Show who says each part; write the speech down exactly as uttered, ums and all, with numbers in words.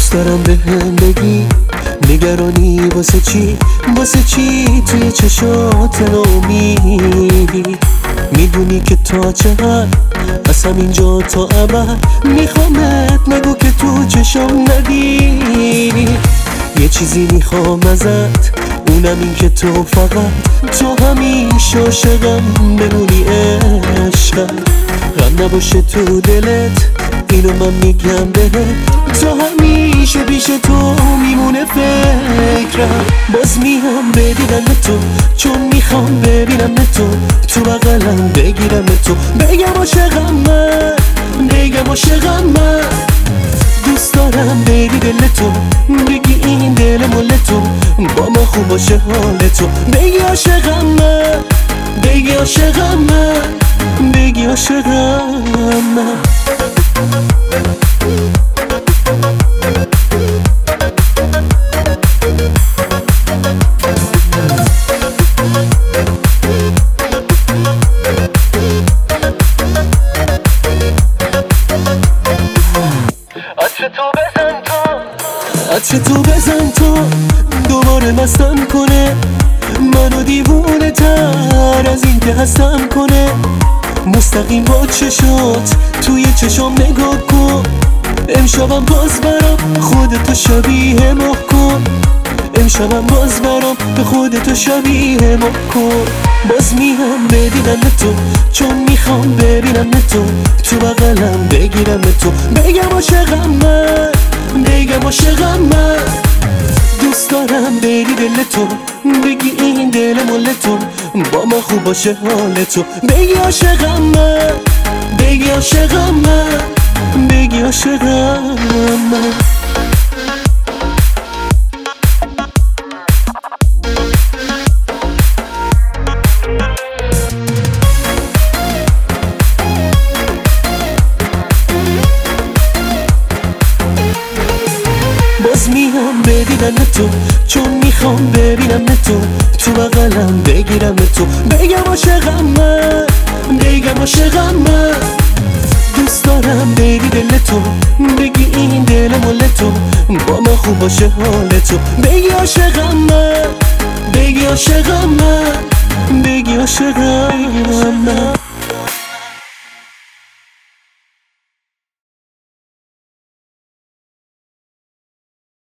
Speaker 1: دوست دارم به هم بگی نگرانی واسه چی، واسه چی توی چشات ناامیدی. میدونی که تا چقدر از همینجا تا ابد میخوامت، نگو که تو چشام ندیدی. یه چیزی میخوام ازت، اونم این که تو فقط تو همیشه عاشقم بمونی عشقم. غم نباشه تو دلت، اینو من میگم بهت، تو همیشه پیش تو میمونه فکرم. باز میام بدیدم به تو، چون میخوام ببینم به تو، تو بغلم بگیرم به تو، بگم عاشقم من، بگم عاشقم من. دوست دارم بری دل تو، بگی این دل مال تو، با ما خوب باشه حال تو، بگی عاشقم من، بگی عاشقم من، بگی عاشقم من.
Speaker 2: عطر تو بزن تو،
Speaker 1: عطر تو بزن تو، دوباره مستم کنه، منو دیوونه تر از این که هستم کنه. مستقیم با چشات توی چشام نگاه کن، امشبم باز برام خودتو شبیه ما کن، امشبم باز برام به خودتو شبیه ما کن. باز میام بدیدم به تو، چون میخوام ببینم به تو، تو بغلم بگیرم به تو، بگم عاشقم من، بگم عاشقم من. دوست دارم بری دل تو، بگی این دل مال تو، با ما خوب باشه حال تو، بگی عاشقم من، بگی عاشقم من، بگی عاشقم من. باز میام بدیدم به تو، چون میخوام ببینم به تو، تو بغلم بگیرم به تو، بگم عاشقم من، بگم عاشقم من. دوست دارم بری دل تو، بگی این دل مال تو، با ما خوب باشه حال تو، بگی عاشقم من، بگی عاشقم من، بگی عاشقم من.